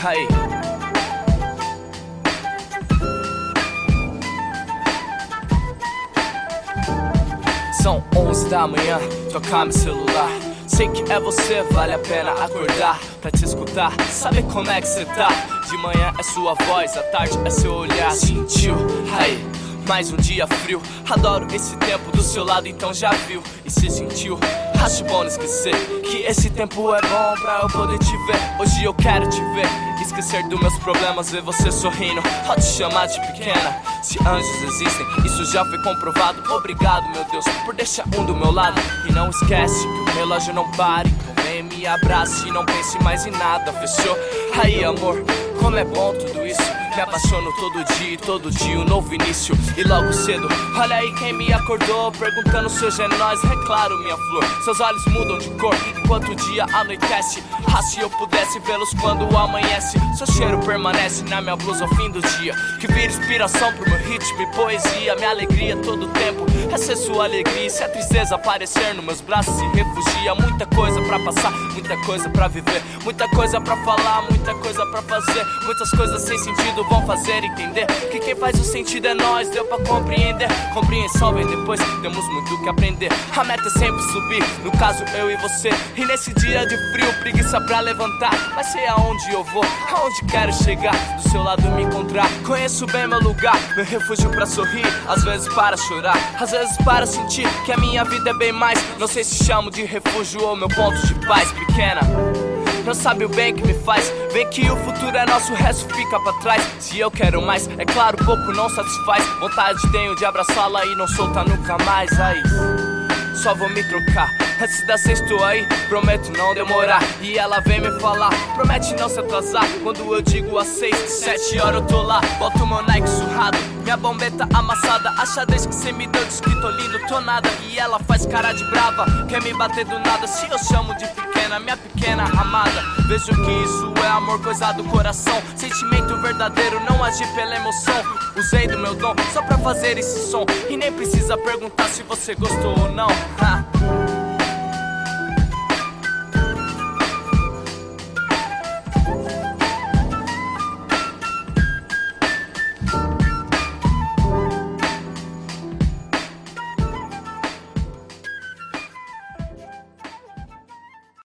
Aí. São 11 da manhã, tocar meu celular. Sei que é você, vale a pena acordar pra te escutar, saber como é que cê tá. De manhã é sua voz, à tarde é seu olhar. Sentiu? Aí, mais um dia frio. Adoro esse tempo do seu lado, então já viu e se sentiu. Acho bom não esquecer que esse tempo é bom pra eu poder te ver. Hoje eu quero te ver, esquecer dos meus problemas, ver você sorrindo. Pode te chamar de pequena, se anjos existem, isso já foi comprovado. Obrigado, meu Deus, por deixar um do meu lado. E não esquece que o relógio não pare. Então vem, me abrace e não pense mais em nada, fechou? Aí, amor, como é bom tudo isso. Me apaixono todo dia um novo início. E logo cedo, olha aí quem me acordou, perguntando se hoje é nóis. É claro, minha flor, seus olhos mudam de cor enquanto o dia anoitece. Ah, se eu pudesse vê-los quando amanhece. Seu cheiro permanece na minha blusa ao fim do dia, que vira inspiração pro meu ritmo e poesia. Minha alegria todo tempo é ser sua alegria. E se a tristeza aparecer nos meus braços se refugia. Muita coisa pra passar, muita coisa pra viver, muita coisa pra falar, muita coisa pra fazer. Muitas coisas sem sentido vão fazer entender que quem faz o sentido é nós. Deu pra compreender, compreensão vem depois, temos muito o que aprender. A meta é sempre subir, no caso eu e você. E nesse dia de frio, preguiça pra levantar, mas sei aonde eu vou, aonde quero chegar. Do seu lado me encontrar, conheço bem meu lugar, meu refúgio pra sorrir, às vezes para chorar, às vezes para sentir que a minha vida é bem mais. Não sei se chamo de refúgio ou meu ponto de paz. Pequena, não sabe o bem que me faz. Vem que o futuro é nosso, o resto fica pra trás. Se eu quero mais, é claro, pouco não satisfaz. Vontade tenho de abraçá-la e não soltar nunca mais. Aí, só vou me trocar antes da sexta aí, prometo não demorar. E ela vem me falar, promete não se atrasar. Quando eu digo às 6, 7 horas eu tô lá. Boto meu Nike surrado, minha bombeta amassada. A xadrez que cê me deu diz que tô lindo, tô nada. E ela faz cara de brava, quer me bater do nada. Se eu chamo de pequena, minha pequena amada, vejo que isso é amor, coisa do coração. Sentimento verdadeiro, não agir pela emoção. Usei do meu dom só pra fazer esse som, e nem precisa perguntar se você gostou ou não.